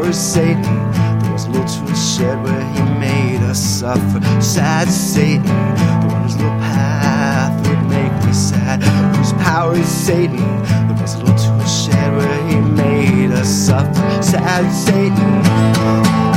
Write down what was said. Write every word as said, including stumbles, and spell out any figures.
power is Satan? There was a little tool shed where he made us suffer. Sad Satan, the one whose little path would make me sad. Whose power is Satan? There was a little tool shed where he made us suffer. Sad Satan.